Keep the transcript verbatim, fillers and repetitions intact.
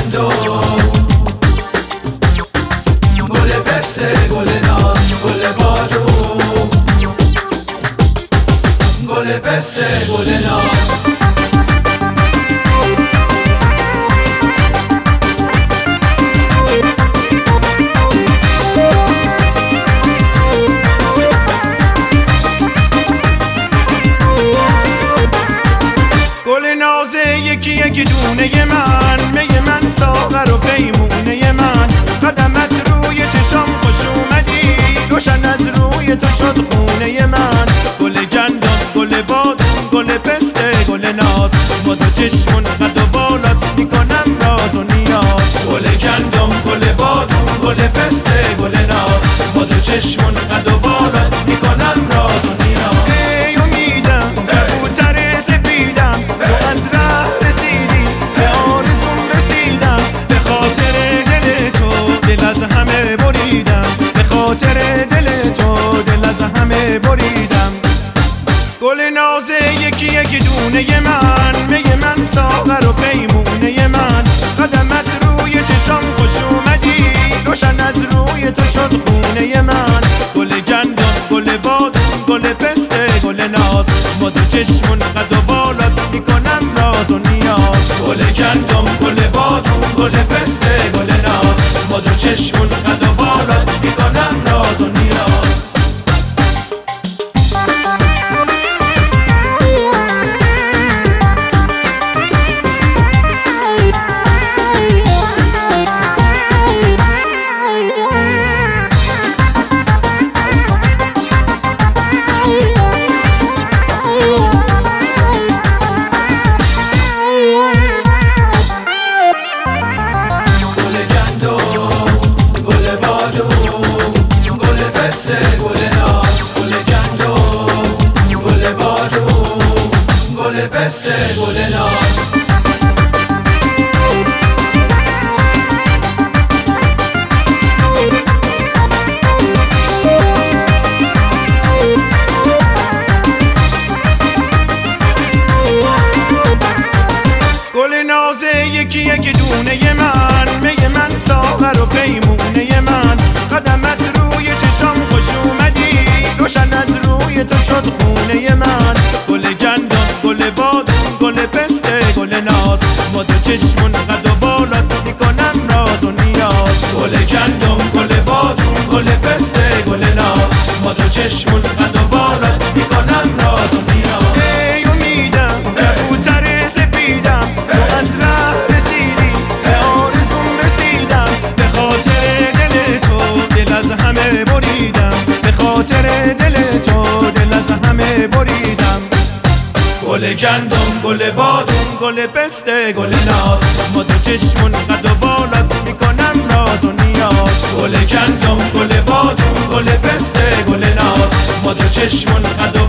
گندم، گل پسته، گل ناز، گل بادوم، گل پسته، گل ناز. گل نازه یکی یکی دونه من، می من ساغر و پیمونه من. قدمت روی چشم خوش اومدی، روشن از روی تو شد خونه من. گل گندم، گل بادوم، گل پسته، گل ناز، با دو چشمون قد و بالات میکنم راز و نیاز. گل گندم، گل بادوم، گل پسته، گل ناز، با دو چشمون قد و بالات میکنم راز و نیاز. ای امیدم کبوتر سپیدم، تو از ره رسیدی به آرزوم رسیدم. به خاطر دل تو دل از همه بریدم، به خاطر دل تو دل از همه بریدم. گل نازه یکی یکی دونه من، می من ساغر و پیمونه من. قدمت روی چشم خوش اومدی، روشن از روی تو شد خونه من. گل گندم، گل بادوم، گل پسته، گل ناز، با دو چشمون قد و بالات میکنم راز و نیاز. گل گندم، گل بادوم، گل پسته، گل ناز، با دو چشمون قد و بالات میکنم راز و نیاز. گل پسته، گل ناز. گل نازه یکی یکی دونه من، می من ساغر و پیمونه من. قدمت روی چشم خوش اومدی، روشن از روی تو شد خونه من. گل گندم، گل بادوم، گل پسته، گل ناز، با دو چشمون قد و بالات میکنم راز و نیاز. گل گندم، گل بادوم، گل پسته، گل ناز، با دو چشمون قد و بالات میکنم راز و نیاز. ای امیدم کبوتر سپیدم، تو از ره رسیدی به آرزوم رسیدم. به خاطر دل تو دل از همه بریدم، به خاطر دل تو دل از همه بریدم. گل گندم، گل بادوم، گل پسته، گل ناز، با دو چشمون قد و بالات میکنم راز و نیاز. گل گندم، گل بادوم، گل پسته، گل ناز، با دو چشمون قد و